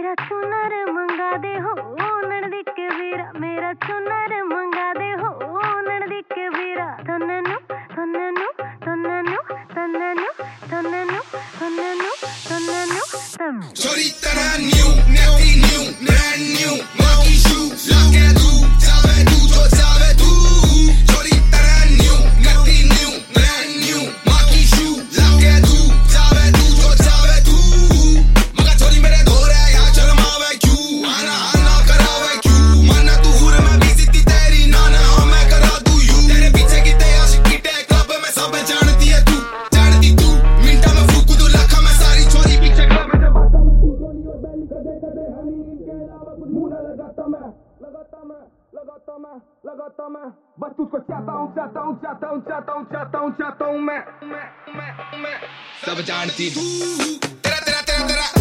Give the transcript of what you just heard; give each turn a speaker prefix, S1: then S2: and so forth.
S1: मेरा चुनर मंगा दे हो नड़दिक वीरा, मेरा चुनर मंगा दे हो नड़दिक वीरा। तन्ननु तन्ननु तन्ननु तन्ननु तन्ननु तन्ननु तन्ननु तन्ननु।
S2: छोरी तरह न्यू नैती न्यू ब्रांड न्यू माकी शूज लगे तू जावे तू जो जावे तू। छोरी तरह न्यू नैती न्यू ब्रांड न्यू माकी शूज लगे तू जावे तू जो जावे तू। मगर छोरी मेरे धोरे या शर्मावे क्यों, आना आना करावे क्यों। माना तू हूर मैं भी सिद्धि तेरी नाना हाँ मैं करा दूं यू। तेरे पीछे की ते आशिकी टे क्लब में सब जानती है तू, जानती तू। मिनटा में फूक दूं लाखा में सारी छोरी पीछे क्लब में जब आता मैं तू जोनी और बैली कदे कदे हनी इनके अलावा कुछ मुंह ना लगाता मैं बस तुझको चाहता हूँ मैं सब जानती तू। तेरा तेरा तेरा तेरा